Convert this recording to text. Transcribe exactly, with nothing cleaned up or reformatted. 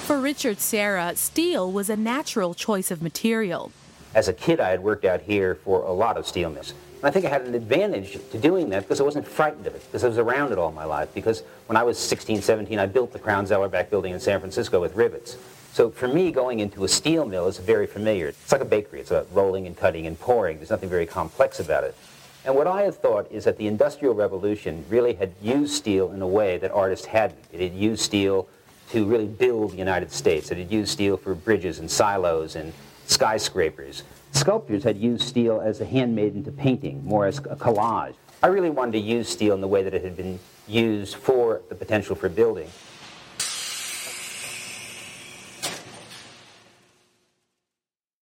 For Richard Serra, steel was a natural choice of material. As a kid, I had worked out here for a lot of steel mills. And I think I had an advantage to doing that because I wasn't frightened of it, because I was around it all my life. Because when I was sixteen, seventeen, I built the Crown Zellerbach building in San Francisco with rivets. So for me, going into a steel mill is very familiar. It's like a bakery. It's about rolling and cutting and pouring. There's nothing very complex about it. And what I have thought is that the Industrial Revolution really had used steel in a way that artists hadn't. It had used steel to really build the United States. It had used steel for bridges and silos and skyscrapers. Sculptors had used steel as a handmade into painting, more as a collage. I really wanted to use steel in the way that it had been used for the potential for building.